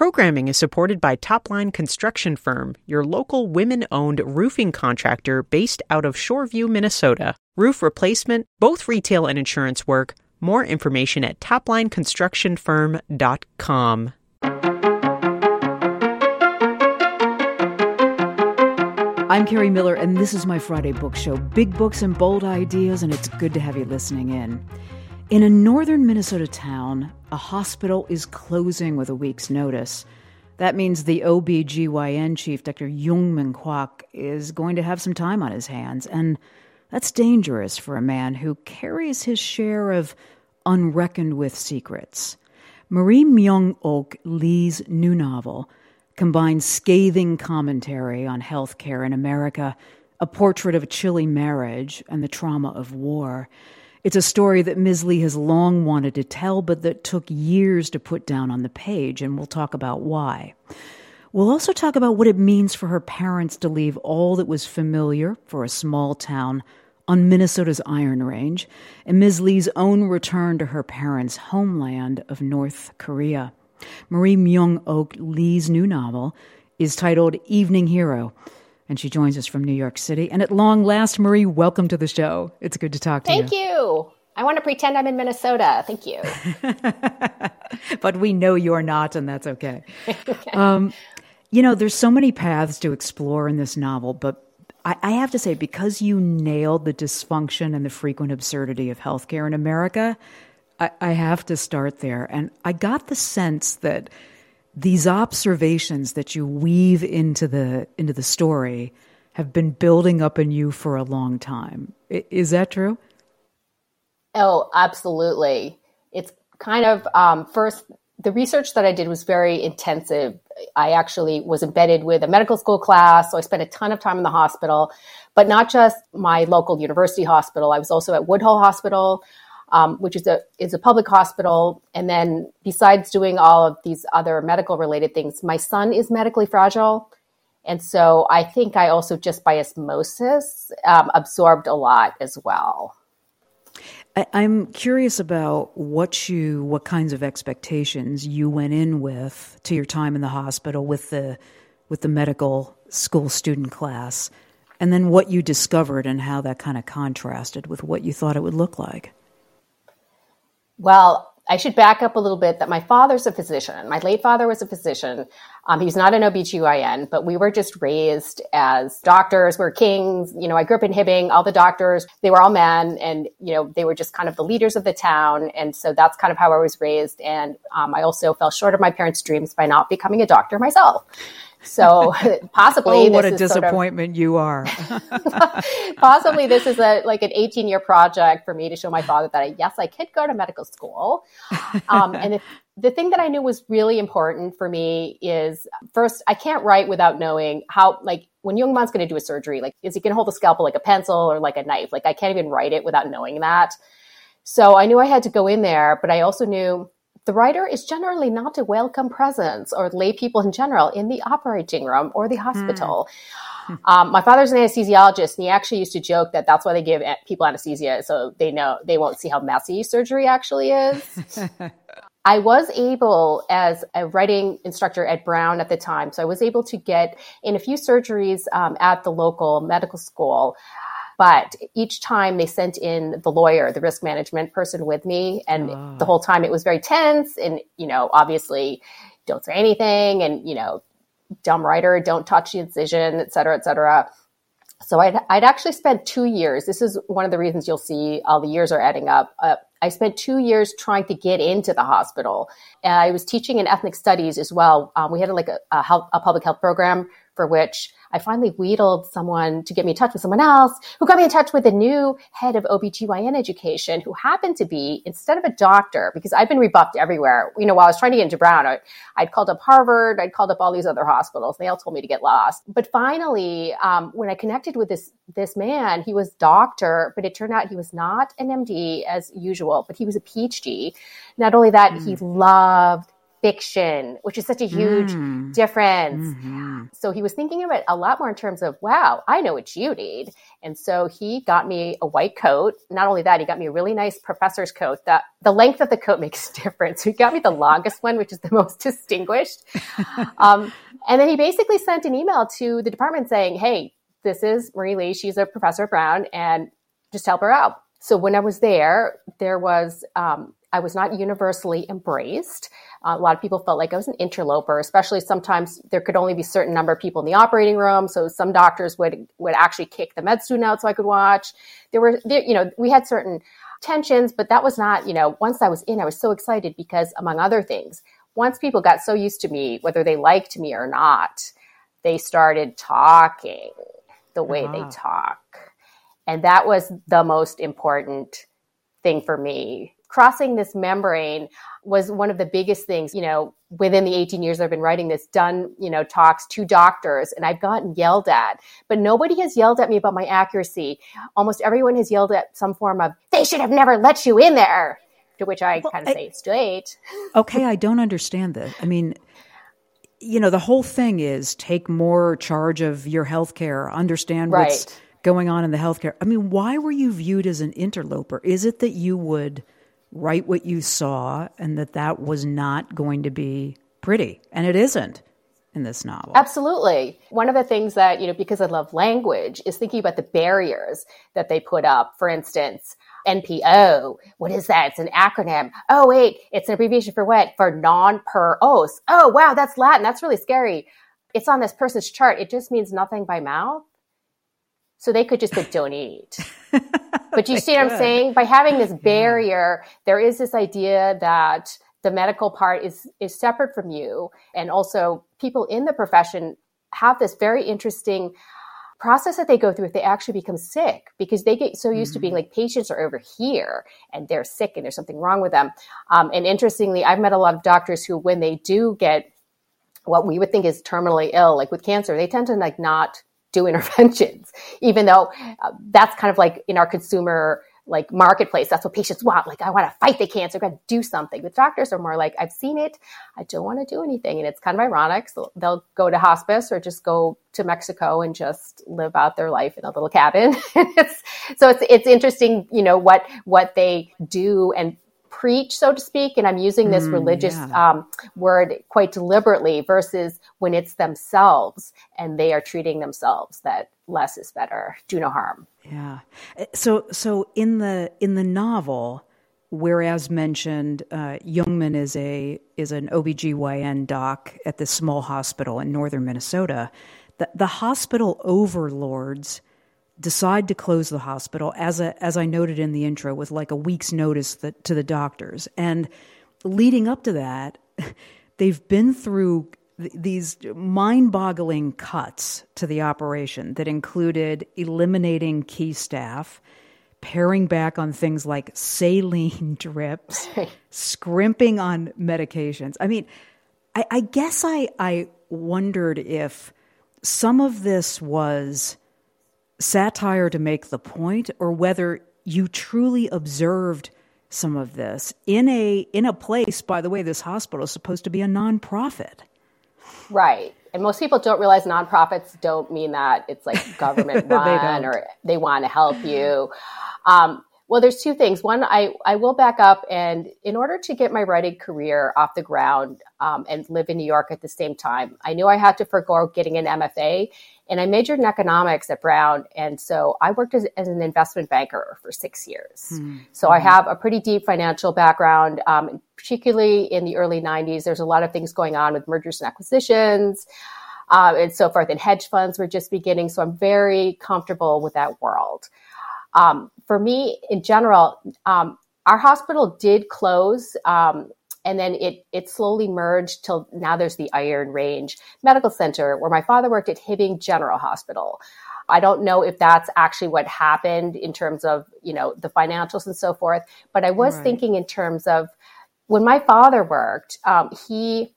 Programming is supported by Topline Construction Firm, your local women-owned roofing contractor based out of Shoreview, Minnesota. Roof replacement, both retail and insurance work. More information at toplineconstructionfirm.com. I'm Carrie Miller, and this is my Friday Book Show. Big books and bold ideas, and it's good to have you listening in. In a northern Minnesota town, a hospital is closing with a week's notice. That means the OB/GYN chief, Dr. Youngmin Kwok, is going to have some time on his hands, and that's dangerous for a man who carries his share of unreckoned-with secrets. Marie Myung-ok Lee's new novel combines scathing commentary on healthcare in America, a portrait of a chilly marriage, and the trauma of war. It's a story that Ms. Lee has long wanted to tell, but that took years to put down on the page, and we'll talk about why. We'll also talk about what it means for her parents to leave all that was familiar for a small town on Minnesota's Iron Range, and Ms. Lee's own return to her parents' homeland of North Korea. Marie Myung-ok Lee's new novel is titled Evening Hero, and she joins us from New York City. And at long last, Marie, welcome to the show. It's good to talk to you. Thank you. I want to pretend I'm in Minnesota. Thank you. But we know you're not, and that's okay. Okay. There's so many paths to explore in this novel, but I have to say, because you nailed the dysfunction and the frequent absurdity of healthcare in America, I have to start there. And I got the sense that these observations that you weave into the story have been building up in you for a long time. Is that true? Oh, absolutely. It's kind of, first, the research that I did was very intensive. I actually was embedded with a medical school class, so I spent a ton of time in the hospital, but not just my local university hospital. I was also at Woodhull Hospital, which is a public hospital. And then besides doing all of these other medical related things, my son is medically fragile. And so I think I also just by osmosis absorbed a lot as well. I'm curious about what kinds of expectations you went in with to your time in the hospital with the medical school student class, and then what you discovered and how that kind of contrasted with what you thought it would look like. Well, I should back up a little bit that my father's a physician. My late father was a physician. He was not an OB/GYN, but we were just raised as doctors. We're kings. I grew up in Hibbing. All the doctors, they were all men, and, they were just kind of the leaders of the town. And so that's kind of how I was raised. And I also fell short of my parents' dreams by not becoming a doctor myself. So possibly what a disappointment you are. Possibly this is an 18-year project for me to show my father that I could go to medical school. And the thing that I knew was really important for me is, first, I can't write without knowing how, when Youngman's going to do a surgery, is he going to hold the scalpel like a pencil or like a knife? I can't even write it without knowing that. So I knew I had to go in there, but I also knew the writer is generally not a welcome presence, or lay people in general, in the operating room or the hospital. My father's an anesthesiologist, and he actually used to joke that that's why they give people anesthesia, so they won't see how messy surgery actually is. I was able, as a writing instructor at Brown at the time, so I was able to get in a few surgeries at the local medical school. But each time they sent in the lawyer, the risk management person with me. And the whole time it was very tense. And, obviously don't say anything. And, dumb writer, don't touch the incision, et cetera, et cetera. So I'd actually spent 2 years. This is one of the reasons you'll see all the years are adding up. I spent 2 years trying to get into the hospital. And I was teaching in ethnic studies as well. We had a public health program for which I finally wheedled someone to get me in touch with someone else who got me in touch with the new head of OB/GYN education, who happened to be, instead of a doctor, because I've been rebuffed everywhere. While I was trying to get into Brown, I'd called up Harvard, I'd called up all these other hospitals. They all told me to get lost. But finally, when I connected with this man, he was doctor, but it turned out he was not an MD as usual, but he was a PhD. Not only that, he loved fiction, which is such a huge difference. Mm-hmm. So he was thinking of it a lot more in terms of, wow, I know what you need. And so he got me a white coat. Not only that, he got me a really nice professor's coat. The length of the coat makes a difference. So he got me the longest one, which is the most distinguished. And then he basically sent an email to the department saying, hey, this is Marie Lee. She's a professor at Brown, and just help her out. So when I was there was, I was not universally embraced. A lot of people felt like I was an interloper, especially sometimes there could only be a certain number of people in the operating room. So some doctors would actually kick the med student out so I could watch. We had certain tensions, but that was not, once I was in, I was so excited because, among other things, once people got so used to me, whether they liked me or not, they started talking the way they talk. And that was the most important thing for me. Crossing this membrane was one of the biggest things, within the 18 years I've been writing this, done, talks to doctors, and I've gotten yelled at, but nobody has yelled at me about my accuracy. Almost everyone has yelled at some form of, they should have never let you in there, to which I kind of say straight. Okay, I don't understand this. I mean, the whole thing is take more charge of your healthcare, understand what's going on in the healthcare. I mean, why were you viewed as an interloper? Is it that you would write what you saw and that was not going to be pretty? And it isn't in this novel. Absolutely. One of the things that, because I love language, is thinking about the barriers that they put up. For instance, NPO. What is that? It's an acronym. Oh, wait, it's an abbreviation for what? For non per os. Oh, wow, that's Latin. That's really scary. It's on this person's chart. It just means nothing by mouth. So they could just put don't eat. But you see what I'm saying? By having this barrier, there is this idea that the medical part is separate from you. And also people in the profession have this very interesting process that they go through if they actually become sick, because they get so used to being like, patients are over here and they're sick and there's something wrong with them. And interestingly, I've met a lot of doctors who, when they do get what we would think is terminally ill, like with cancer, they tend to not do interventions, even though that's kind of like in our consumer marketplace. That's what patients want. Like, I want to fight the cancer, got to do something. But doctors are more like, I've seen it, I don't want to do anything. And it's kind of ironic. So they'll go to hospice or just go to Mexico and just live out their life in a little cabin. It's interesting, what they do and preach, so to speak. And I'm using this religious word quite deliberately, versus when it's themselves and they are treating themselves, that less is better, do no harm. Yeah. So in the novel, whereas mentioned, Youngman is an OBGYN doc at this small hospital in northern Minnesota. The hospital overlords decide to close the hospital, as I noted in the intro, with like a week's notice to the doctors. And leading up to that, they've been through these mind-boggling cuts to the operation that included eliminating key staff, paring back on things like saline drips, scrimping on medications. I mean, I guess I wondered if some of this was satire to make the point, or whether you truly observed some of this in a place. By the way, this hospital is supposed to be a nonprofit. Right. And most people don't realize nonprofits don't mean that it's like government run or they want to help you. Well, there's two things. One, I will back up, and in order to get my writing career off the ground and live in New York at the same time, I knew I had to forgo getting an MFA, and I majored in economics at Brown. And so I worked as an investment banker for 6 years. So I have a pretty deep financial background, particularly in the early 90s. There's a lot of things going on with mergers and acquisitions and so forth, and hedge funds were just beginning. So I'm very comfortable with that world. For me, in general, our hospital did close, and then it slowly merged till now there's the Iron Range Medical Center, where my father worked at Hibbing General Hospital. I don't know if that's actually what happened in terms of, the financials and so forth, but I was thinking in terms of when my father worked, we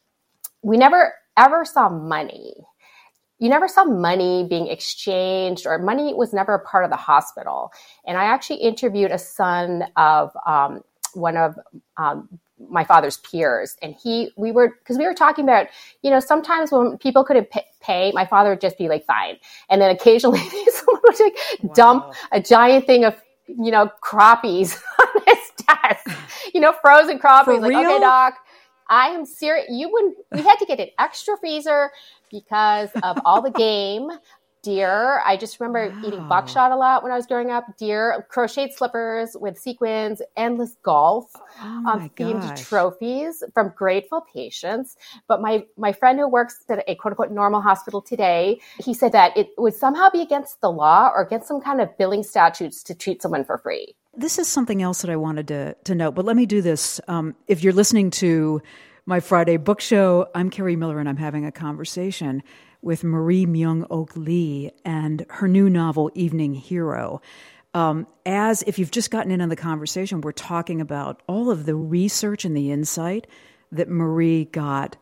never ever saw money. You never saw money being exchanged, or money was never a part of the hospital. And I actually interviewed a son of one of my father's peers. And we were talking about, sometimes when people couldn't pay, my father would just be like, fine. And then occasionally someone would like dump a giant thing of, crappies on his desk, frozen crappies. Like, okay, doc, I am serious. We had to get an extra freezer because of all the game. Deer. I just remember eating buckshot a lot when I was growing up. Deer, crocheted slippers with sequins, endless golf, themed trophies from grateful patients. But my friend who works at a quote unquote normal hospital today, he said that it would somehow be against the law or against some kind of billing statutes to treat someone for free. This is something else that I wanted to note, but let me do this. If you're listening to my Friday book show, I'm Kerri Miller and I'm having a conversation with Marie Myung-Ok Lee and her new novel, Evening Hero. As if you've just gotten in on the conversation, we're talking about all of the research and the insight that Marie got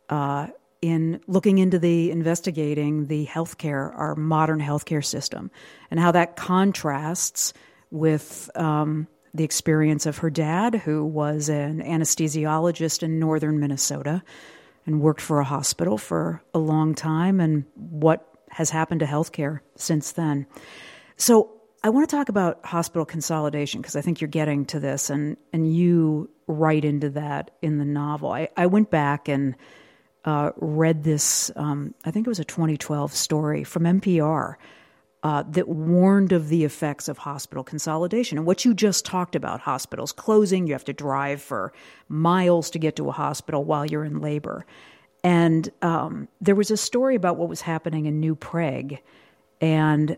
in looking into investigating the healthcare, our modern healthcare system, and how that contrasts with the experience of her dad, who was an anesthesiologist in northern Minnesota and worked for a hospital for a long time, and what has happened to healthcare since then. So I want to talk about hospital consolidation, because I think you're getting to this, and you write into that in the novel. I went back and read this, I think it was a 2012 story from NPR, that warned of the effects of hospital consolidation. And what you just talked about, hospitals closing, you have to drive for miles to get to a hospital while you're in labor. And there was a story about what was happening in New Prague. And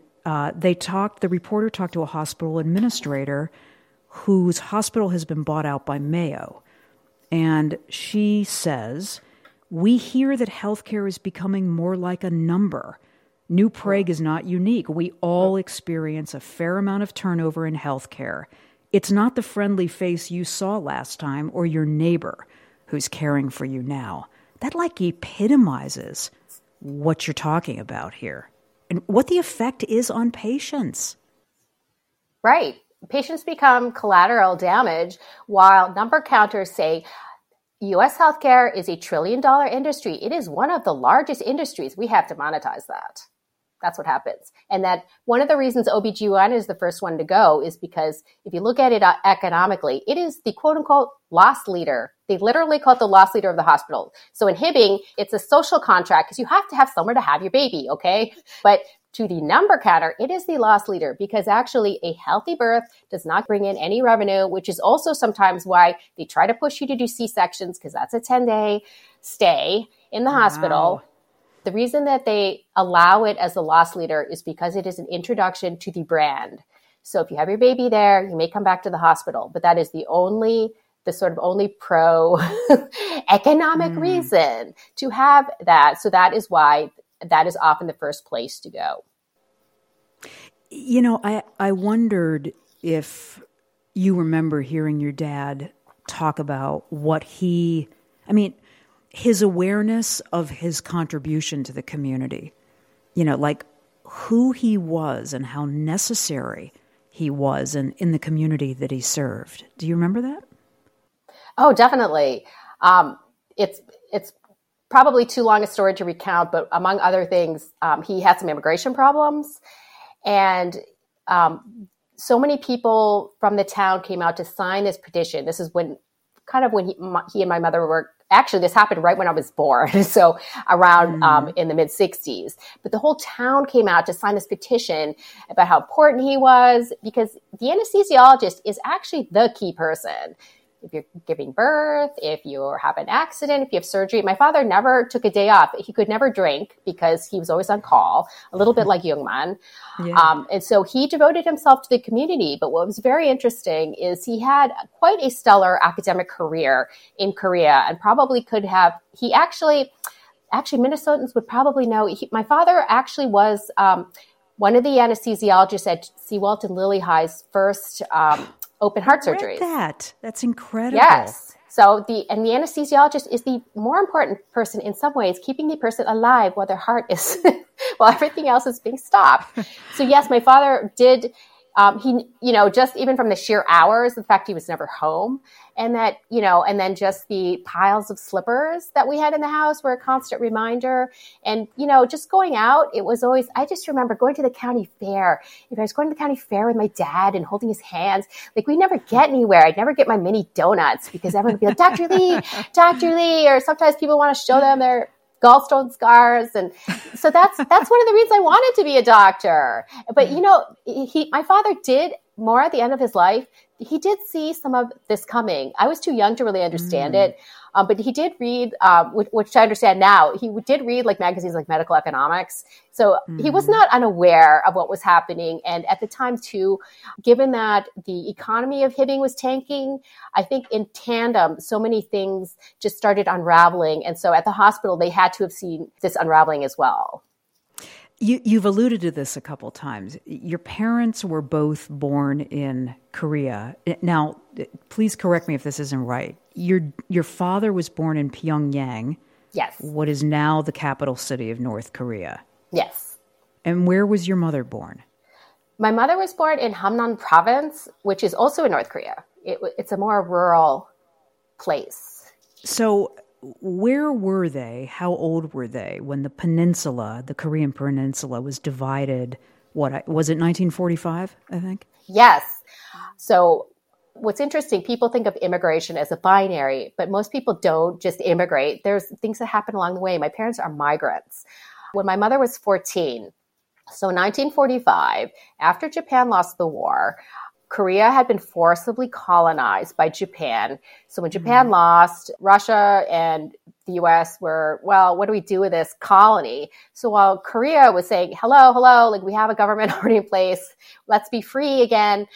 the reporter talked to a hospital administrator whose hospital has been bought out by Mayo. And she says, "We hear that healthcare is becoming more like a number. New Prague is not unique. We all experience a fair amount of turnover in healthcare. It's not the friendly face you saw last time or your neighbor who's caring for you now." That epitomizes what you're talking about here and what the effect is on patients. Right. Patients become collateral damage while number counters say U.S. healthcare is a $1 trillion industry. It is one of the largest industries. We have to monetize that. That's what happens. And that one of the reasons OBGYN is the first one to go is because if you look at it economically, it is the quote unquote loss leader. They literally call it the loss leader of the hospital. So in Hibbing, it's a social contract because you have to have somewhere to have your baby, okay? But to the number counter, it is the loss leader because actually a healthy birth does not bring in any revenue, which is also sometimes why they try to push you to do C-sections because that's a 10-day stay in the hospital. The reason that they allow it as the loss leader is because it is an introduction to the brand. So if you have your baby there, you may come back to the hospital, but that is the sort of only pro economic reason to have that. So that is why that is often the first place to go. I wondered if you remember hearing your dad talk about his awareness of his contribution to the community, who he was and how necessary he was in the community that he served. Do you remember that? Oh, definitely. It's probably too long a story to recount, but among other things, he had some immigration problems, and so many people from the town came out to sign this petition. This is when he and my mother were. Actually, this happened right when I was born, so around in the mid-'60s. But the whole town came out to sign this petition about how important he was, because the anesthesiologist is actually the key person. If you're giving birth, if you have an accident, if you have surgery. My father never took a day off. He could never drink because he was always on call, a little bit like Jungmann. Yeah. And so he devoted himself to the community. But what was very interesting is he had quite a stellar academic career in Korea and probably could have, actually Minnesotans would probably know. My father actually was one of the anesthesiologists at Seawalt and Lilly High's first open heart surgeries. That's incredible. Yes. So the anesthesiologist is the more important person in some ways, keeping the person alive while their heart is, while everything else is being stopped. So yes, my father did He, just even from the sheer hours, the fact he was never home, and that, and then just the piles of slippers that we had in the house were a constant reminder. And, just going out, it was always, I just remember going to the county fair. If I was going to the county fair with my dad and holding his hands, like we never get anywhere. I'd never get my mini donuts because everyone would be like, Dr. Lee, or sometimes people want to show them their gallstone scars. And so that's one of the reasons I wanted to be a doctor. But, my father did more at the end of his life. He did see some of this coming. I was too young to really understand it. But he did read, which I understand now, he did read like magazines like Medical Economics. So he was not unaware of what was happening. And at the time too, given that the economy of Hibbing was tanking, I think in tandem, so many things just started unraveling. And so at the hospital, they had to have seen this unraveling as well. You've alluded to this a couple times. Your parents were both born in Korea. Now, please correct me if this isn't right. Your father was born in Pyongyang. Yes. What is now the capital city of North Korea. Yes. And where was your mother born? My mother was born in Hamnan province, which is also in North Korea. It's a more rural place. So where were they? How old were they when the peninsula, the Korean peninsula, was divided? Was it 1945, I think? Yes. So what's interesting, people think of immigration as a binary, but most people don't just immigrate. There's things that happen along the way. My parents are migrants. When my mother was 14, so 1945, after Japan lost the war, Korea had been forcibly colonized by Japan. So when Japan lost, Russia and the US were, well, what do we do with this colony? So while Korea was saying, hello, like we have a government already in place, let's be free again,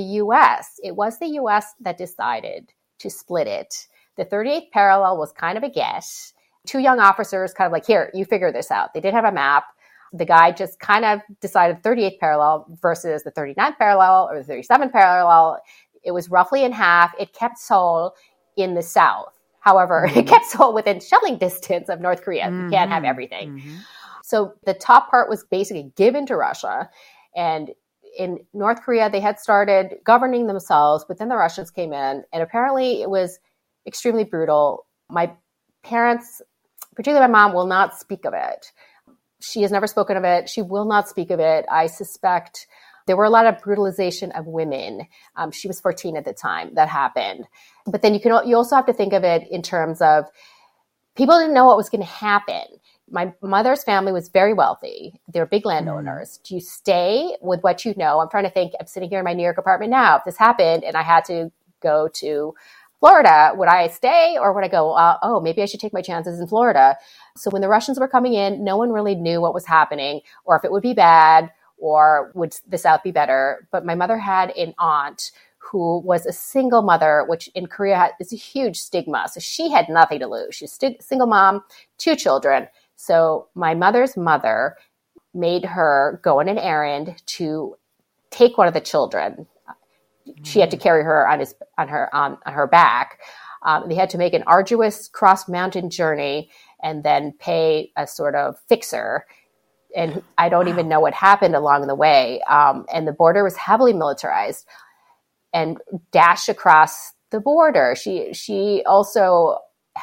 it was the US that decided to split it. The 38th parallel was kind of a guess. Two young officers kind of like, here, you figure this out. They didn't have a map. The guy just kind of decided 38th parallel versus the 39th parallel or the 37th parallel. It was roughly in half. It kept Seoul in the south. However, it kept Seoul within shelling distance of North Korea. You can't have everything. So the top part was basically given to Russia. And in North Korea, they had started governing themselves, but then the Russians came in. And apparently it was extremely brutal. My parents, particularly my mom, will not speak of it. She has never spoken of it. She will not speak of it. I suspect there were a lot of brutalization of women. She was 14 at the time that happened. But then you also have to think of it in terms of people didn't know what was going to happen. My mother's family was very wealthy. They were big landowners. Do you stay with what you know? I'm trying to think. I'm sitting here in my New York apartment now. If this happened and I had to go to Florida, would I stay or would I go, maybe I should take my chances in Florida? So when the Russians were coming in, no one really knew what was happening or if it would be bad or would the South be better. But my mother had an aunt who was a single mother, which in Korea is a huge stigma. So she had nothing to lose. She's a single mom, 2 children. So my mother's mother made her go on an errand to take one of the children. She had to carry her on her back. They had to make an arduous cross-mountain journey and then pay a sort of fixer. And I don't even know what happened along the way. And the border was heavily militarized and dash across the border. She also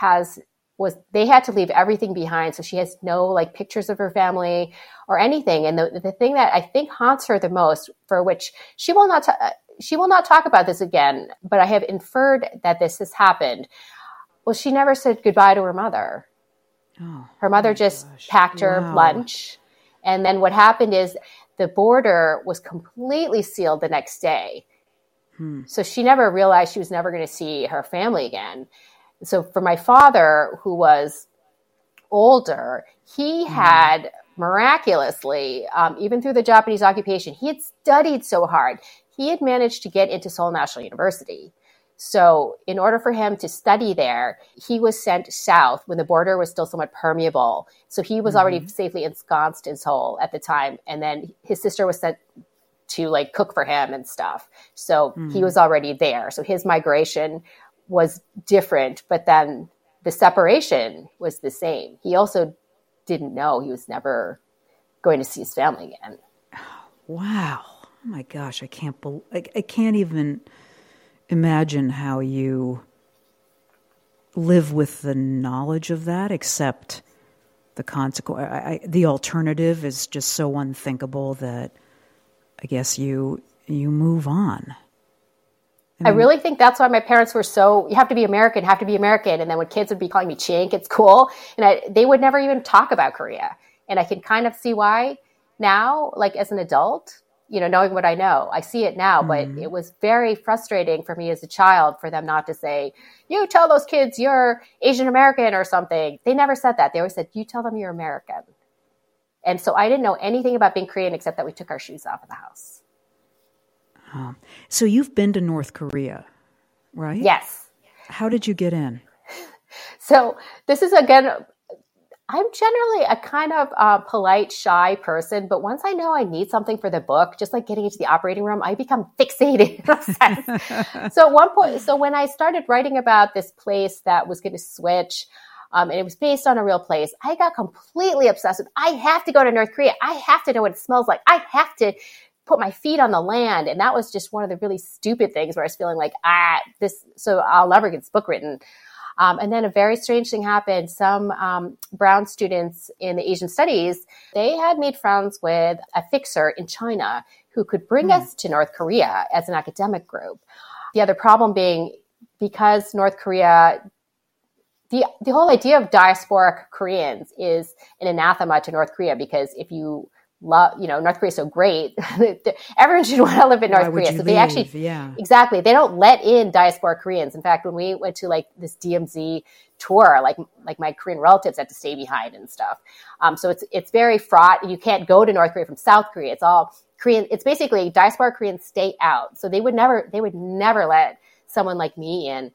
they had to leave everything behind. So she has no like pictures of her family or anything. And the thing that I think haunts her the most, for which she will not talk about this again, but I have inferred that this has happened. Well, she never said goodbye to her mother. Her mother just packed her lunch. And then what happened is the border was completely sealed the next day. So she never realized she was never going to see her family again. So for my father, who was older, he had miraculously, even through the Japanese occupation, he had studied so hard. He had managed to get into Seoul National University. So in order for him to study there, he was sent south when the border was still somewhat permeable. So he was already safely ensconced in Seoul at the time. And then his sister was sent to like cook for him and stuff. So he was already there. So his migration was different, but then the separation was the same. He also didn't know he was never going to see his family again. Wow. my gosh, I can't even imagine how you live with the knowledge of that, except the consequence. The alternative is just so unthinkable that I guess you move on. I really think that's why my parents were so, you have to be American. And then when kids would be calling me chink at school, and they would never even talk about Korea. And I can kind of see why now, like as an adult, knowing what I know, I see it now, but it was very frustrating for me as a child for them not to say, you tell those kids you're Asian American or something. They never said that. They always said, you tell them you're American. And so I didn't know anything about being Korean except that we took our shoes off in the house. So you've been to North Korea, right? Yes. How did you get in? So this is, again, I'm generally a kind of polite, shy person, but once I know I need something for the book, just like getting into the operating room, I become fixated. So at one point, when I started writing about this place that was going to switch, and it was based on a real place, I got completely obsessed with, I have to go to North Korea. I have to know what it smells like. I have to put my feet on the land. And that was just one of the really stupid things where I was feeling like, so I'll never get this book written. And then a very strange thing happened. Some brown students in the Asian studies, they had made friends with a fixer in China who could bring us to North Korea as an academic group. The other problem being, because North Korea, the whole idea of diasporic Koreans is an anathema to North Korea, because if you love, North Korea is so great, everyone should want to live in North Korea. So they actually, exactly, they don't let in diasporic Koreans. In fact, when we went to like this DMZ tour, like my Korean relatives had to stay behind and stuff. So it's very fraught. You can't go to North Korea from South Korea. It's all Korean. It's basically diasporic Koreans stay out. So they would never let someone like me in.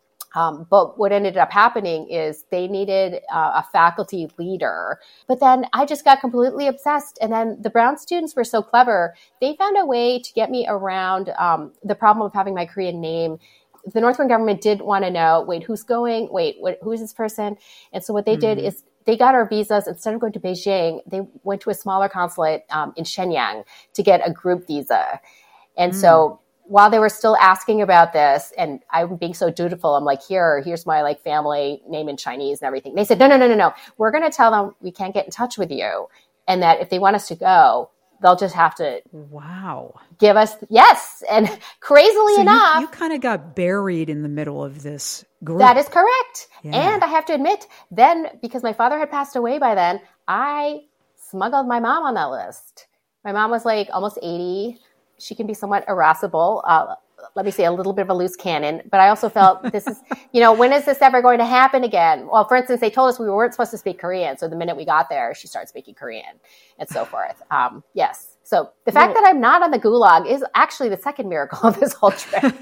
But what ended up happening is they needed a faculty leader. But then I just got completely obsessed. And then the brown students were so clever. They found a way to get me around the problem of having my Korean name. The North Korean government did want to know, who's going? Who is this person? And so what they did is they got our visas. Instead of going to Beijing, they went to a smaller consulate in Shenyang to get a group visa. And so while they were still asking about this, and I'm being so dutiful, I'm like, here's my like family name in Chinese and everything. They said, no. We're going to tell them we can't get in touch with you. And that if they want us to go, they'll just have to give us, yes. And crazily enough. You kind of got buried in the middle of this group. That is correct. Yeah. And I have to admit, then, because my father had passed away by then, I smuggled my mom on that list. My mom was like almost 80. She can be somewhat irascible. Let me say a little bit of a loose cannon. But I also felt this is, when is this ever going to happen again? Well, for instance, they told us we weren't supposed to speak Korean. So the minute we got there, she started speaking Korean and so forth. Yes. So the fact that I'm not on the gulag is actually the second miracle of this whole trip.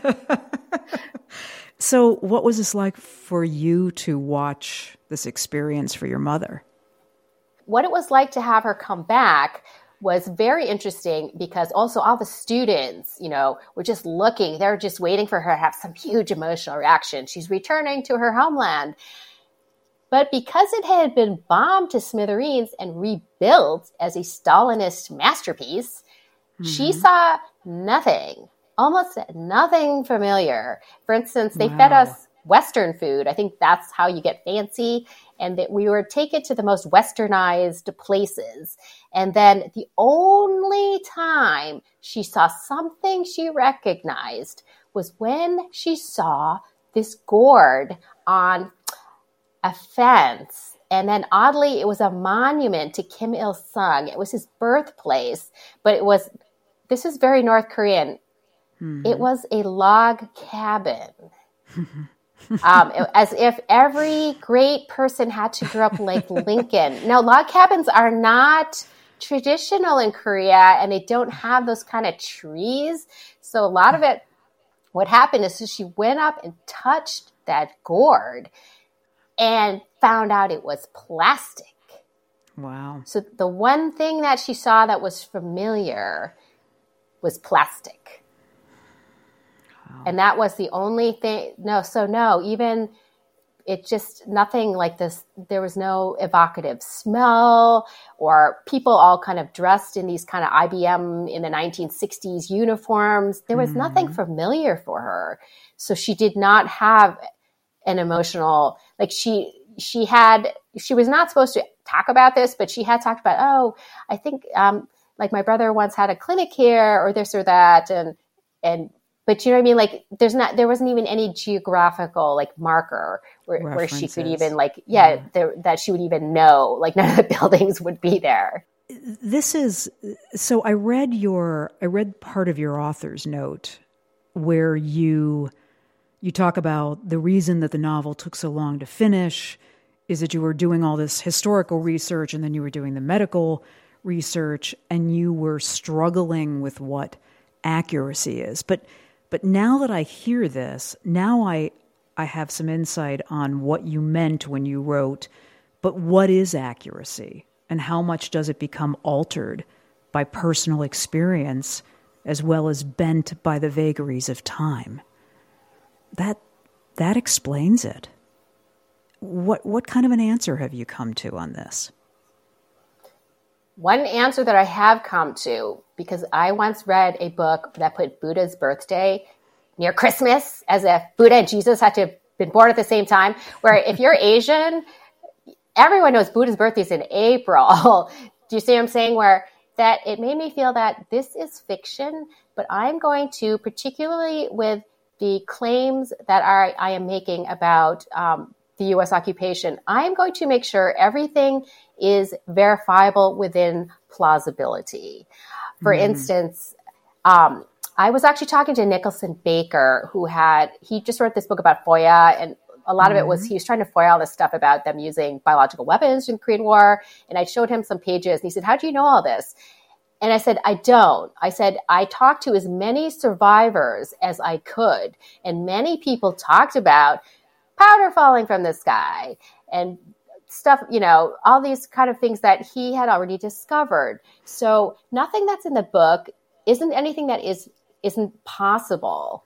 So what was this like for you to watch this experience for your mother? What it was like to have her come back was very interesting, because also all the students, were just looking. They're just waiting for her to have some huge emotional reaction. She's returning to her homeland. But because it had been bombed to smithereens and rebuilt as a Stalinist masterpiece, she saw nothing, almost nothing familiar. For instance, they fed us Western food. I think that's how you get fancy. And that we were taken to the most westernized places. And then the only time she saw something she recognized was when she saw this gourd on a fence. And then oddly, it was a monument to Kim Il-sung. It was his birthplace, but this is very North Korean. It was a log cabin. As if every great person had to grow up like Lincoln. Now, log cabins are not traditional in Korea, and they don't have those kind of trees. So a lot of it, what happened is she went up and touched that gourd and found out it was plastic. Wow. So the one thing that she saw that was familiar was plastic. And that was the only thing. Even it just nothing like this. There was no evocative smell or people all kind of dressed in these kind of IBM in the 1960s uniforms. There was nothing familiar for her. So she did not have an emotional, like she was not supposed to talk about this, but she had talked about, oh, I think like my brother once had a clinic here or this or that. But you know what I mean? Like there wasn't even any geographical like marker where she could even like, that she would even know, like none of the buildings would be there. So I read part of your author's note where you talk about the reason that the novel took so long to finish is that you were doing all this historical research and then you were doing the medical research and you were struggling with what accuracy is. But now that I hear this, now I have some insight on what you meant when you wrote, but what is accuracy and how much does it become altered by personal experience as well as bent by the vagaries of time? That explains it. What kind of an answer have you come to on this? One answer that I have come to, because I once read a book that put Buddha's birthday near Christmas, as if Buddha and Jesus had to have been born at the same time, where if you're Asian, everyone knows Buddha's birthday is in April. Do you see what I'm saying? Where that it made me feel that this is fiction, but I'm going to, particularly with the claims that I am making about the U.S. occupation, I am going to make sure everything is verifiable within plausibility. For instance, I was actually talking to Nicholson Baker, he just wrote this book about FOIA, and a lot of it was he was trying to FOIA all this stuff about them using biological weapons in the Korean War. And I showed him some pages, and he said, "How do you know all this?" And I said, "I don't." I said, "I talked to as many survivors as I could, and many people talked about powder falling from the sky and stuff, all these kind of things that he had already discovered. So nothing that's in the book isn't anything that isn't possible."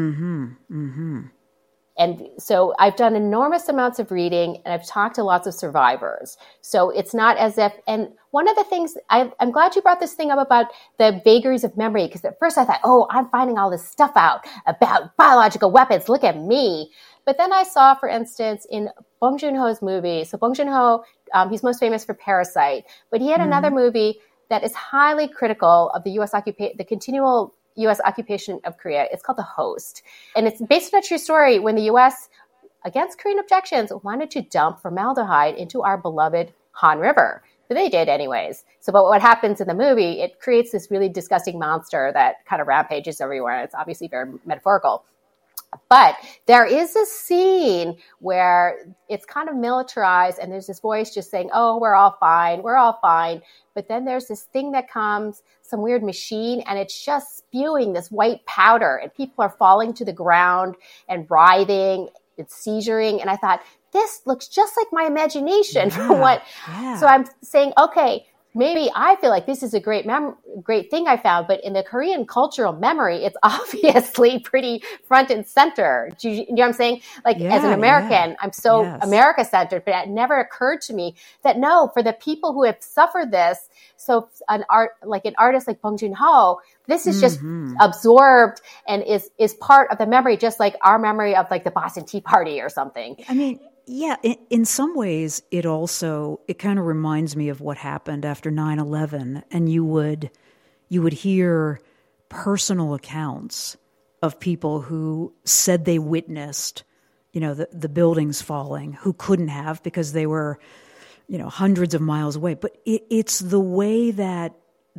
And so I've done enormous amounts of reading and I've talked to lots of survivors. So it's not as if, and one of the things, I'm glad you brought this thing up about the vagaries of memory, because at first I thought, oh, I'm finding all this stuff out about biological weapons. Look at me. But then I saw, for instance, in Bong Joon-ho's movie, so Bong Joon-ho, he's most famous for Parasite, but he had another movie that is highly critical of the U.S. occupation, the continual U.S. occupation of Korea. It's called The Host. And it's based on a true story when the U.S., against Korean objections, wanted to dump formaldehyde into our beloved Han River. But they did anyways. But what happens in the movie, it creates this really disgusting monster that kind of rampages everywhere. And it's obviously very metaphorical. But there is a scene where it's kind of militarized and there's this voice just saying, "Oh, we're all fine. We're all fine." But then there's this thing that comes, some weird machine, and it's just spewing this white powder and people are falling to the ground and writhing and seizuring. And I thought, this looks just like my imagination for what. Yeah. So I'm saying, okay, maybe I feel like this is a great thing I found, but in the Korean cultural memory, it's obviously pretty front and center. Do you know what I'm saying? Like as an American, I'm so America-centered, but it never occurred to me that no, for the people who have suffered this, so an artist like Bong Joon-ho, this is just absorbed and is part of the memory, just like our memory of like the Boston Tea Party or something. I mean, yeah, in some ways, it kind of reminds me of what happened after 9/11, and you would hear personal accounts of people who said they witnessed, the buildings falling, who couldn't have because they were, hundreds of miles away. But it's the way that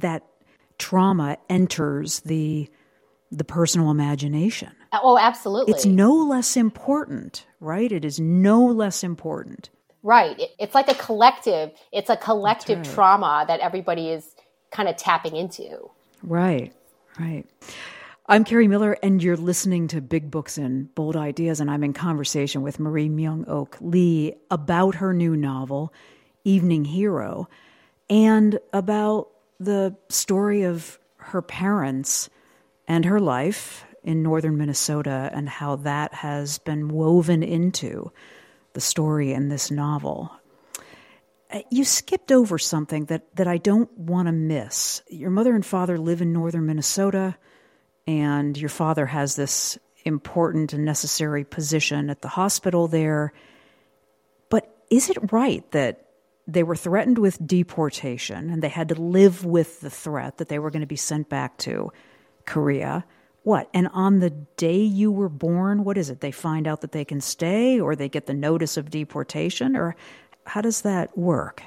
trauma enters the personal imagination. Oh, absolutely. It's no less important, right? It is no less important. Right. It's like a collective trauma that everybody is kind of tapping into. Right. I'm Kerri Miller, and you're listening to Big Books and Bold Ideas, and I'm in conversation with Marie Myung-Ok Lee about her new novel, Evening Hero, and about the story of her parents and her life in northern Minnesota and how that has been woven into the story in this novel. You skipped over something that I don't want to miss. Your mother and father live in northern Minnesota, and your father has this important and necessary position at the hospital there. But is it right that they were threatened with deportation and they had to live with the threat that they were going to be sent back to Korea? What? And on the day you were born, what is it? They find out that they can stay, or they get the notice of deportation, or how does that work?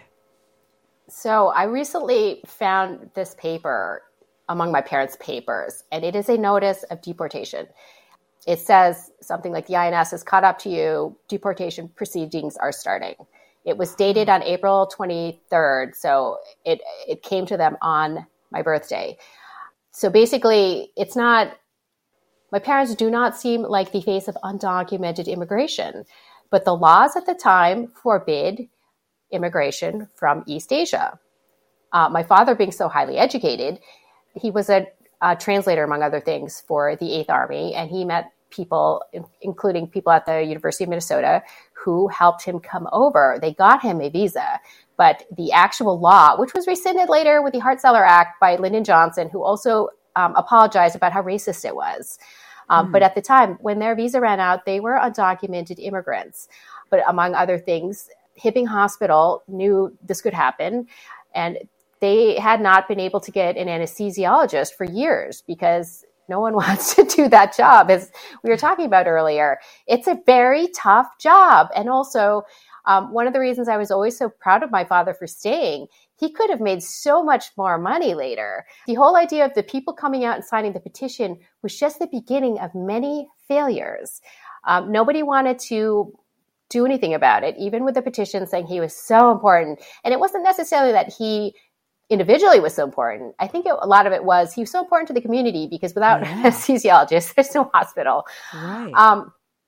So I recently found this paper among my parents' papers, and it is a notice of deportation. It says something like, the INS has caught up to you, deportation proceedings are starting. It was dated on April 23rd, so it came to them on my birthday. So basically, it's not, my parents do not seem like the face of undocumented immigration, but the laws at the time forbid immigration from East Asia. My father, being so highly educated, he was a translator, among other things, for the 8th Army, and he met people, including people at the University of Minnesota, who helped him come over. They got him a visa, but the actual law, which was rescinded later with the Hart-Celler Act by Lyndon Johnson, who also apologized about how racist it was. But at the time, when their visa ran out, they were undocumented immigrants. But among other things, Hibbing Hospital knew this could happen, and they had not been able to get an anesthesiologist for years because no one wants to do that job, as we were talking about earlier. It's a very tough job. And also, one of the reasons I was always so proud of my father for staying, he could have made so much more money later. The whole idea of the people coming out and signing the petition was just the beginning of many failures. Nobody wanted to do anything about it, even with the petition saying he was so important. And it wasn't necessarily that he individually was so important. I think a lot of it was he was so important to the community because without anesthesiologists, there's no hospital. Right.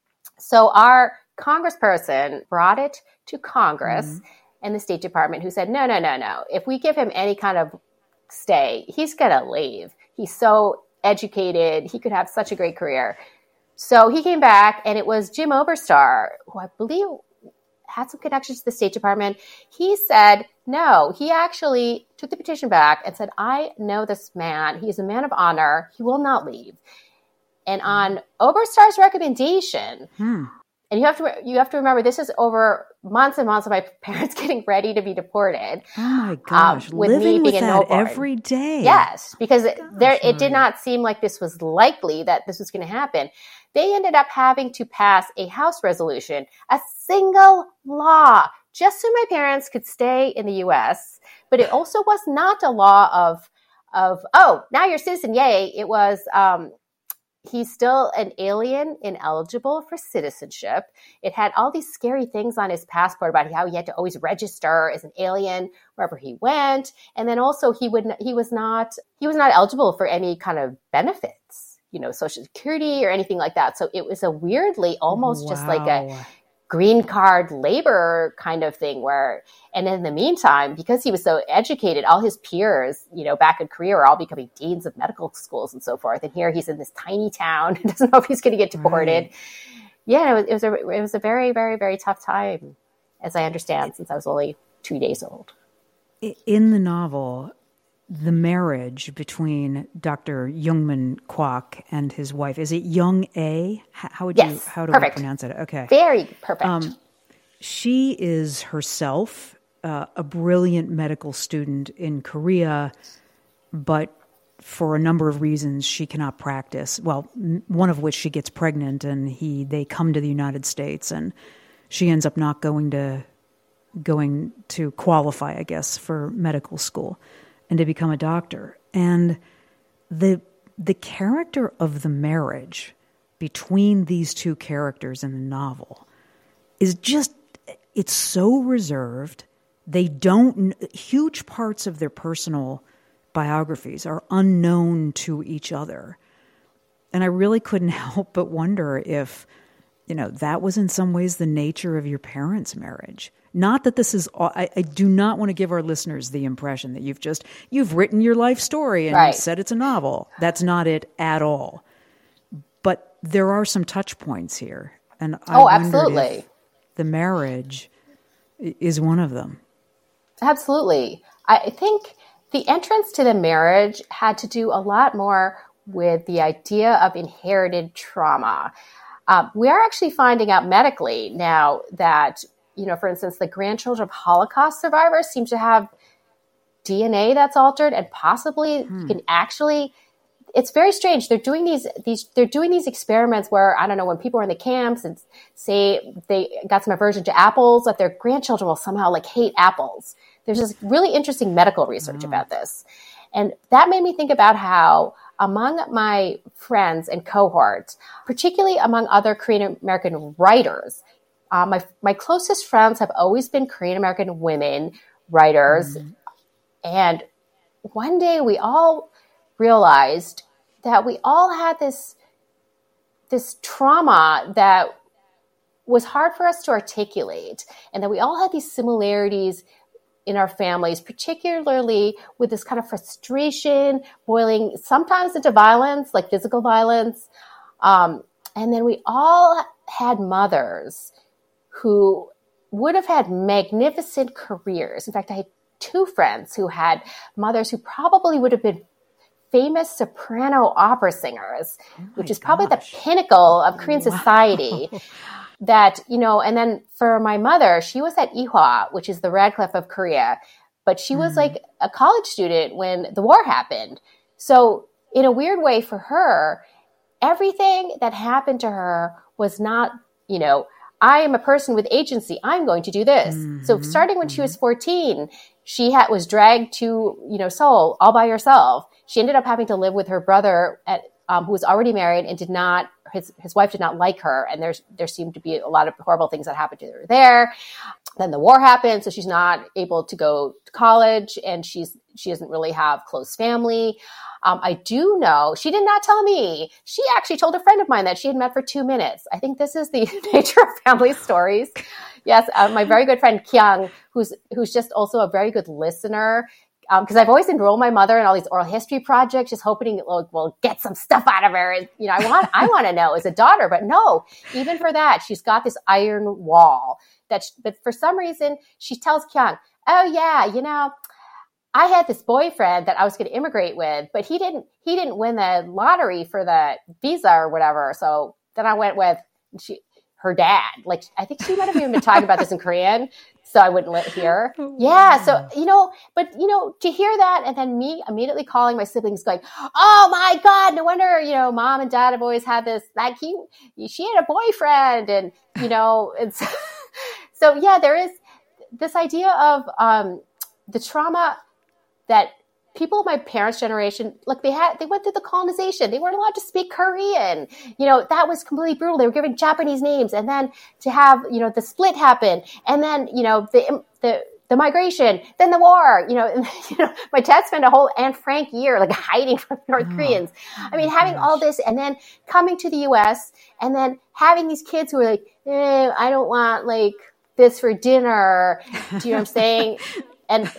So our congressperson brought it to Congress and the State Department, who said, no. If we give him any kind of stay, he's going to leave. He's so educated. He could have such a great career. So he came back, and it was Jim Oberstar, who I believe had some connections to the State Department. He said, no, he actually took the petition back and said, I know this man. He is a man of honor. He will not leave. And on Oberstar's recommendation, and you have to remember, this is over months and months of my parents getting ready to be deported. Oh my gosh, with living me with being that newborn. every day. Yes, because it did not seem like this was likely that this was going to happen. They ended up having to pass a House resolution, a single law, just so my parents could stay in the U.S. But it also was not a law of now you're a citizen, yay. It was he's still an alien, ineligible for citizenship. It had all these scary things on his passport about how he had to always register as an alien wherever he went, and then also he was not eligible for any kind of benefits, Social Security or anything like that. So it was a weirdly almost just like a green card labor kind of thing and in the meantime, because he was so educated, all his peers, back in Korea are all becoming deans of medical schools and so forth. And here he's in this tiny town and doesn't know if he's going to get deported. Right. Yeah, it was a very, very, very tough time, as I understand, since I was only 2 days old. In the novel, the marriage between Dr. Youngman Kwok and his wife, is it Young A? How do I pronounce it? Okay. Very perfect. She is herself a brilliant medical student in Korea, but for a number of reasons she cannot practice. Well, one of which she gets pregnant and they come to the United States, and she ends up not going to qualify, I guess, for medical school and to become a doctor. And the character of the marriage between these two characters in the novel is just, it's so reserved. Huge parts of their personal biographies are unknown to each other. And I really couldn't help but wonder if, that was in some ways the nature of your parents' marriage. Not that this is, I do not want to give our listeners the impression that you've written your life story and you said it's a novel. That's not it at all. But there are some touch points here. And I absolutely. the marriage is one of them. Absolutely. I think the entrance to the marriage had to do a lot more with the idea of inherited trauma. We are actually finding out medically now that, for instance, the grandchildren of Holocaust survivors seem to have DNA that's altered, and possibly you can actually. It's very strange. They're doing these experiments where, I don't know, when people are in the camps and say they got some aversion to apples, that their grandchildren will somehow hate apples. There's this really interesting medical research about this. And that made me think about how among my friends and cohorts, particularly among other Korean American writers, my closest friends have always been Korean American women writers. And one day we all realized that we all had this trauma that was hard for us to articulate, and that we all had these similarities in our families, particularly with this kind of frustration boiling sometimes into violence, like physical violence. And then we all had mothers who would have had magnificent careers. In fact, I had two friends who had mothers who probably would have been famous soprano opera singers, which is probably the pinnacle of Korean society. That, and then for my mother, she was at Ewha, which is the Radcliffe of Korea, but she was like a college student when the war happened. So in a weird way for her, everything that happened to her was not, I am a person with agency. I'm going to do this. So starting when she was 14, she was dragged to, Seoul all by herself. She ended up having to live with her brother who was already married and his wife did not like her. And there seemed to be a lot of horrible things that happened to her there. Then the war happened. So she's not able to go to college, and she doesn't really have close family. I do know, she did not tell me. She actually told a friend of mine that she had met for 2 minutes. I think this is the nature of family stories. Yes, my very good friend Kyung, who's just also a very good listener, because I've always enrolled my mother in all these oral history projects, just hoping we'll get some stuff out of her. And, I want to know as a daughter, but no, even for that, she's got this iron wall but for some reason she tells Kyung, oh yeah, I had this boyfriend that I was going to immigrate with, but he didn't win the lottery for the visa or whatever. So then I went with her dad. I think she might have even been talking about this in Korean, so I wouldn't hear. Yeah. So, but to hear that, and then me immediately calling my siblings going, oh my God, no wonder, mom and dad have always had this, she had a boyfriend, and, and so yeah, there is this idea of, the trauma that people of my parents' generation, they went through the colonization. They weren't allowed to speak Korean. That was completely brutal. They were given Japanese names. And then to have, the split happen. And then, the migration, then the war, my dad spent a whole Anne Frank year, hiding from North Koreans. I mean, having all this, and then coming to the U.S. and then having these kids who are I don't want this for dinner. Do you know what I'm saying? And,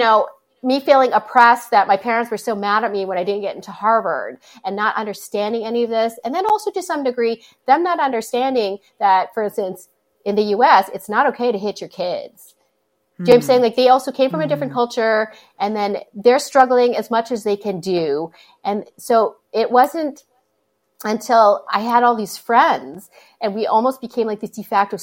me feeling oppressed that my parents were so mad at me when I didn't get into Harvard, and not understanding any of this. And then also to some degree, them not understanding that, for instance, in the US, it's not okay to hit your kids. Do you know what I'm saying? They also came from a different culture, and then they're struggling as much as they can do. And so it wasn't until I had all these friends, and we almost became this de facto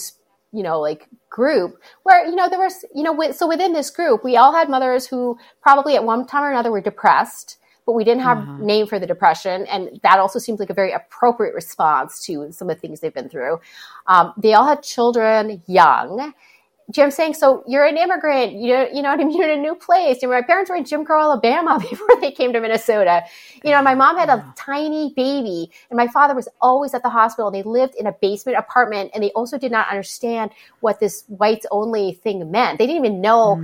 group where, there was, so within this group, we all had mothers who probably at one time or another were depressed, but we didn't have a name for the depression. And that also seems like a very appropriate response to some of the things they've been through. They all had children young. Do you know what I'm saying? So you're an immigrant, you know what I mean? You're in a new place. My parents were in Jim Crow, Alabama before they came to Minnesota. My mom had a tiny baby, and my father was always at the hospital. They lived in a basement apartment, and they also did not understand what this whites only thing meant. They didn't even know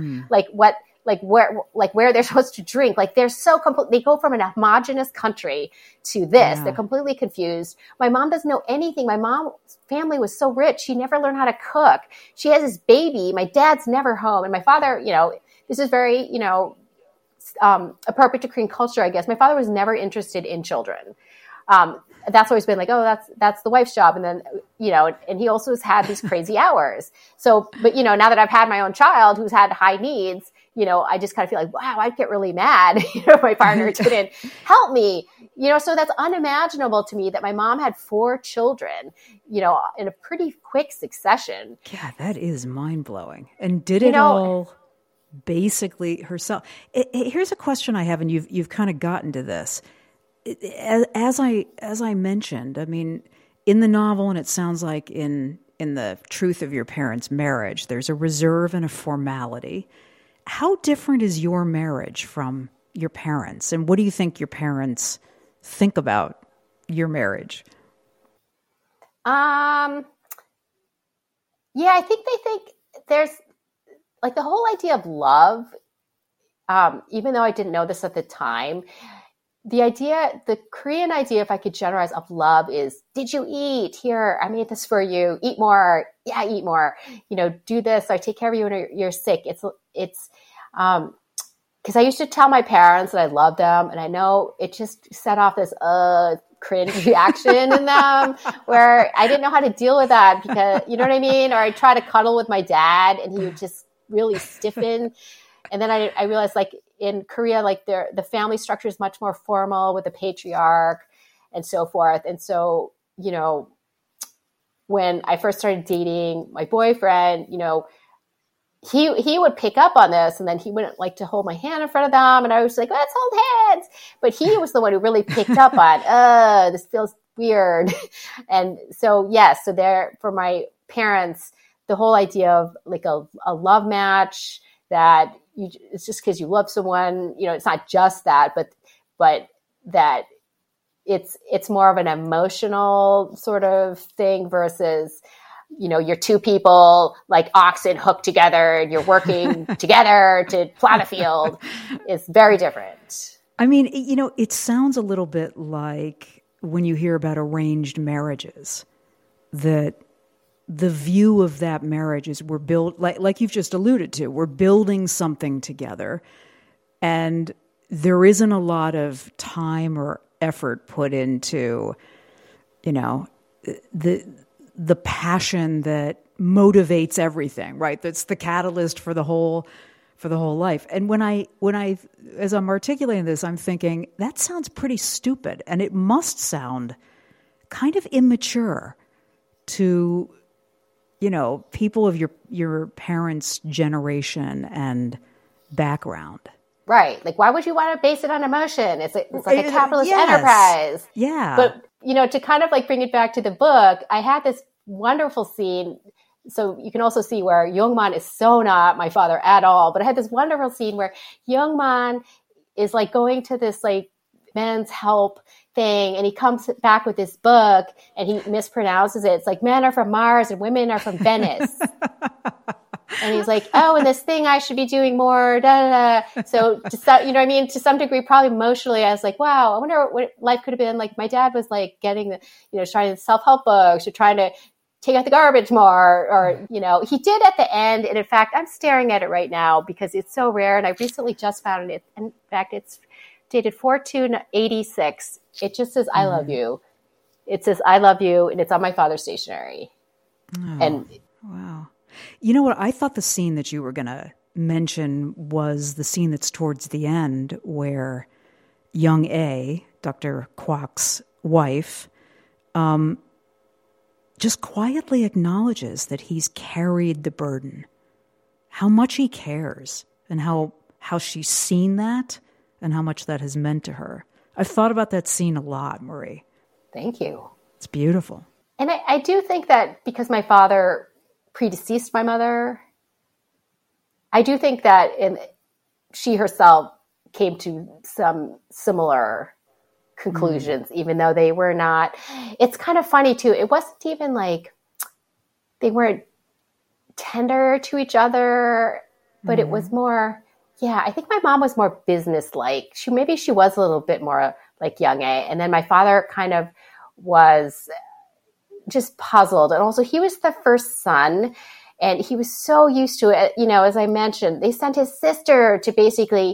where they're supposed to drink. They're so they go from an homogenous country to this. Yeah. They're completely confused. My mom doesn't know anything. My mom's family was so rich. She never learned how to cook. She has this baby. My dad's never home. And my father, this is very, appropriate to Korean culture, I guess. My father was never interested in children. that's always been like, oh, that's the wife's job. And then, and he also has had these crazy hours. So, but, now that I've had my own child who's had high needs, I just kind of feel like, wow, I'd get really mad if my partner didn't help me, so that's unimaginable to me that my mom had 4 children, in a pretty quick succession. Yeah, that is mind blowing. And did it all basically herself? Here's a question I have, and you've kind of gotten to this. As I mentioned, I mean, in the novel, and it sounds like in the Truth of Your Parents' Marriage, there's a reserve and a formality. How different is your marriage from your parents? And what do you think your parents think about your marriage? Yeah, I think they think there's like the whole idea of love, even though I didn't know this at the time, the Korean idea, if I could generalize, of love is, did you eat? Here, I made this for you. Eat more. Yeah, eat more. Do this. I take care of you when you're sick. It's because I used to tell my parents that I loved them, and I know it just set off this cringe reaction in them where I didn't know how to deal with that, because you know what I mean? Or I try to cuddle with my dad and he would just really stiffen. And then I realized, like, in Korea, like the family structure is much more formal with the patriarch and so forth. And so, when I first started dating my boyfriend, he would pick up on this, and then he wouldn't like to hold my hand in front of them. And I was like, let's hold hands. But he was the one who really picked up on, this feels weird. And so, yes, so there, for my parents, the whole idea of like a love match, that it's just because you love someone, it's not just that, but that it's more of an emotional sort of thing versus, you're 2 people like oxen hooked together and you're working together to plow a field. It's very different. I mean, it sounds a little bit like when you hear about arranged marriages, that the view of that marriage is we're like you've just alluded to, we're building something together, and there isn't a lot of time or effort put into, the passion that motivates everything, right? That's the catalyst for the whole life. And when I, as I'm articulating this, I'm thinking that sounds pretty stupid, and it must sound kind of immature to, people of your parents' generation and background. Right. Like, why would you want to base it on emotion? It's like a capitalist enterprise. Yeah. But, to kind of like bring it back to the book, I had this wonderful scene. So you can also see where Youngman is so not my father at all. But I had this wonderful scene where Youngman is like going to this like men's help thing, and he comes back with this book and he mispronounces it. It's like, men are from Mars and women are from Venice. And he's like, oh, and this thing I should be doing more, da, da, da. So, to some degree, probably emotionally, I was like, wow, I wonder what life could have been like. My dad was like getting trying to self-help books, or trying to take out the garbage more, or, he did at the end. And in fact, I'm staring at it right now because it's so rare. And I recently just found it. In fact, it's dated 4/2/86. It just says, I love you. It says, I love you. And it's on my father's stationery. Oh, and wow. You know what? I thought the scene that you were going to mention was the scene that's towards the end, where young A, Dr. Kwok's wife, just quietly acknowledges that he's carried the burden, how much he cares, and how she's seen that, and how much that has meant to her. I've thought about that scene a lot, Marie. Thank you. It's beautiful. And I do think that because my father predeceased my mother, I do think that she herself came to some similar conclusions, even though they were not. It's kind of funny too. It wasn't even like they weren't tender to each other, but it was more, I think my mom was more business-like. Maybe she was a little bit more like young A. And then my father kind of was just puzzled. And also he was the first son, and he was so used to it. As I mentioned, they sent his sister to basically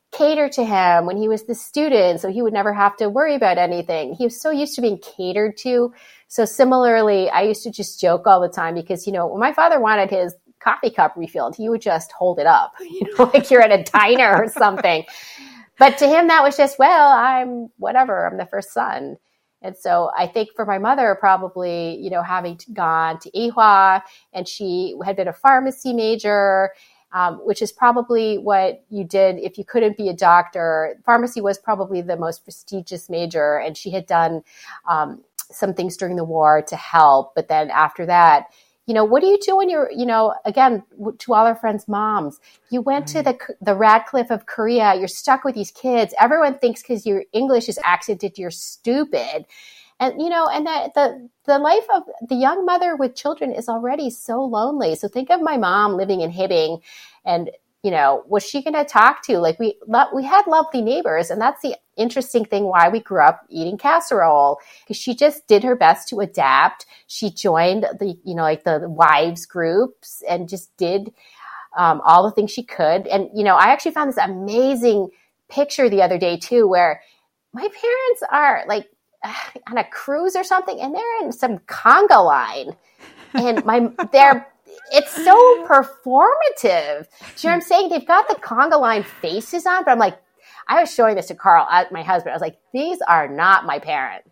cater to him when he was the student, so he would never have to worry about anything. He was so used to being catered to. So similarly, I used to just joke all the time because, when my father wanted his coffee cup refilled, he would just hold it up, like you're at a diner or something. But to him, that was just, I'm the first son. And so I think for my mother, probably, having gone to Ihwa, and she had been a pharmacy major, which is probably what you did if you couldn't be a doctor. Pharmacy was probably the most prestigious major, and she had done some things during the war to help. But then after that, what do you do when you're, again, to all our friends' moms, you went to the Radcliffe of Korea, you're stuck with these kids. Everyone thinks because your English is accented, you're stupid. And, and that the life of the young mother with children is already so lonely. So think of my mom living in Hibbing, and, was she going to talk to? Like we had lovely neighbors, and that's the interesting thing why we grew up eating casserole, because she just did her best to adapt. She joined the, the wives groups and just did all the things she could. And, I actually found this amazing picture the other day too, where my parents are like on a cruise or something, and they're in some conga line, and it's so performative. Do you know what I'm saying? They've got the conga line faces on, but I'm like, I was showing this to Carl, my husband. I was like, these are not my parents.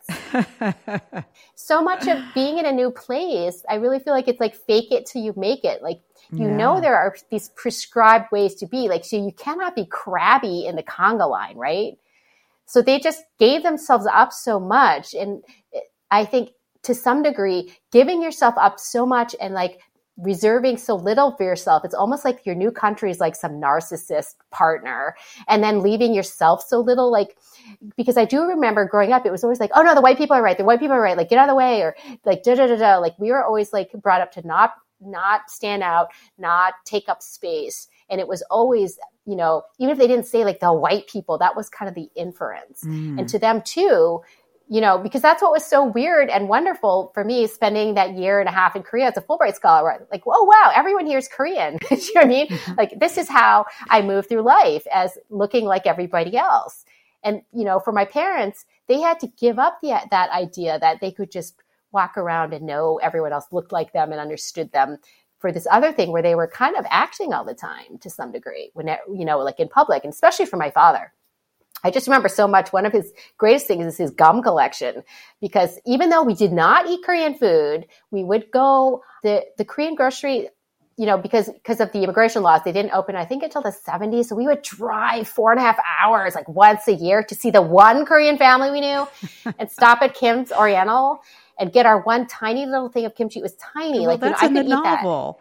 So much of being in a new place, I really feel like it's like fake it till you make it. Like, there are these prescribed ways to be. Like, so you cannot be crabby in the conga line, right? So they just gave themselves up so much. And I think to some degree, giving yourself up so much and like reserving so little for yourself, it's almost like your new country is like some narcissist partner, and then leaving yourself so little, like, because I do remember growing up, it was always like, oh no, the white people are right. The white people are right. Like, get out of the way, or like, da-da-da-da. Like, we were always like brought up to not stand out, not take up space. And it was always, even if they didn't say like the white people, that was kind of the inference. And to them too, because that's what was so weird and wonderful for me, spending that year and a half in Korea as a Fulbright scholar, where like, oh, wow, everyone here is Korean. You know what I mean? Like, this is how I move through life, as looking like everybody else. And, for my parents, they had to give up that idea that they could just walk around and know everyone else looked like them and understood them, for this other thing where they were kind of acting all the time to some degree, when, like in public, and especially for my father. I just remember so much, one of his greatest things is his gum collection, because even though we did not eat Korean food, we would go the Korean grocery, because of the immigration laws, they didn't open, I think, until the 70s. So we would drive 4.5 hours, like once a year, to see the one Korean family we knew and stop at Kim's Oriental and get our one tiny little thing of kimchi. It was tiny. Well, like, that's I in could the eat novel.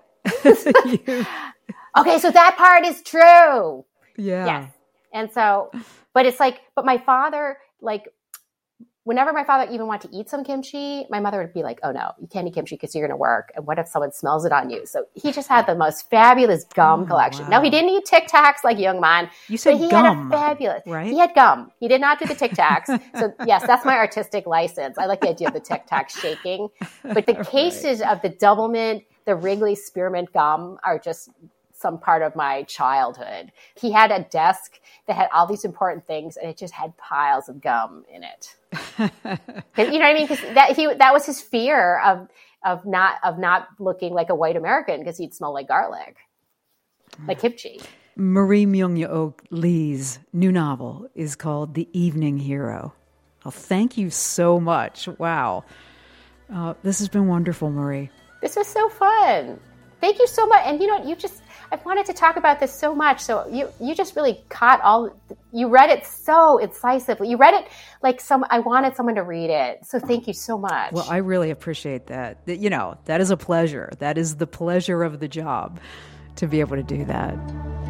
that. Okay, so that part is true. Yeah. Yes. And so, but it's like, but my father, like, whenever my father even wanted to eat some kimchi, my mother would be like, oh no, you can't eat kimchi because you're going to work. And what if someone smells it on you? So he just had the most fabulous gum collection. Wow. No, he didn't eat Tic Tacs like Young Man. You said but he gum, had a fabulous, right? He had gum. He did not do the Tic Tacs. So yes, that's my artistic license. I like the idea of the Tic Tac shaking. But the cases of the Doublemint, the Wrigley Spearmint gum are just some part of my childhood. He had a desk that had all these important things, and it just had piles of gum in it. You know what I mean? Because that was his fear of not looking like a white American, because he'd smell like garlic, like kimchi. Marie Myung-Yeok Lee's new novel is called The Evening Hero. Well, thank you so much. Wow. This has been wonderful, Marie. This was so fun. Thank you so much. And I've wanted to talk about this so much. So you just really caught you read it so incisively. You read it like I wanted someone to read it. So thank you so much. Well, I really appreciate that. That is a pleasure. That is the pleasure of the job, to be able to do that.